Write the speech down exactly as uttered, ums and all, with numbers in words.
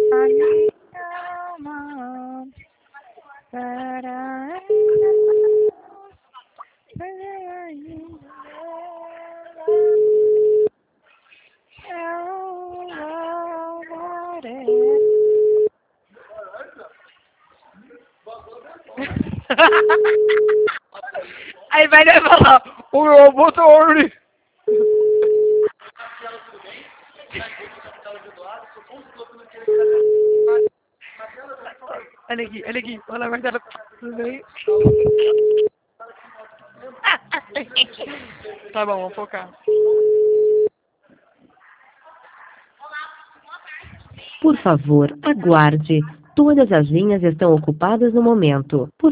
A minha alma para aí vai falar, o meu motor. Olha aqui, olha aqui, olha Marcelo, tudo bem? Tá bom, vamos focar. Por favor, aguarde. Todas as linhas estão ocupadas no momento. Por